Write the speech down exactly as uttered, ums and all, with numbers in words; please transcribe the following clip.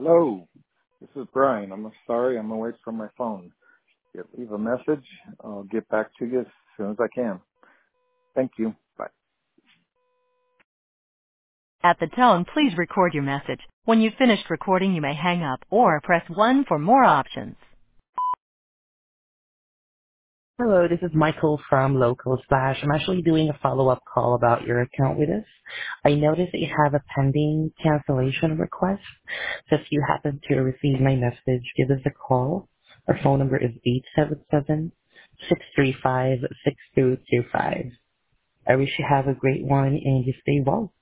Hello, this is Brian. I'm sorry I'm away from my phone. If you leave a message, I'll get back to you as soon as I can. Thank you. Bye. At the tone, please record your message. When you've finished recording, you may hang up or press one for more options. Hello, this is Michael from Local Slash. I'm actually doing a follow-up call about your account with us. I noticed that you have a pending cancellation request. So if you happen to receive my message, give us a call. Our phone number is eight seven seven, six three five, six two two five. I wish you have a great one and you stay well.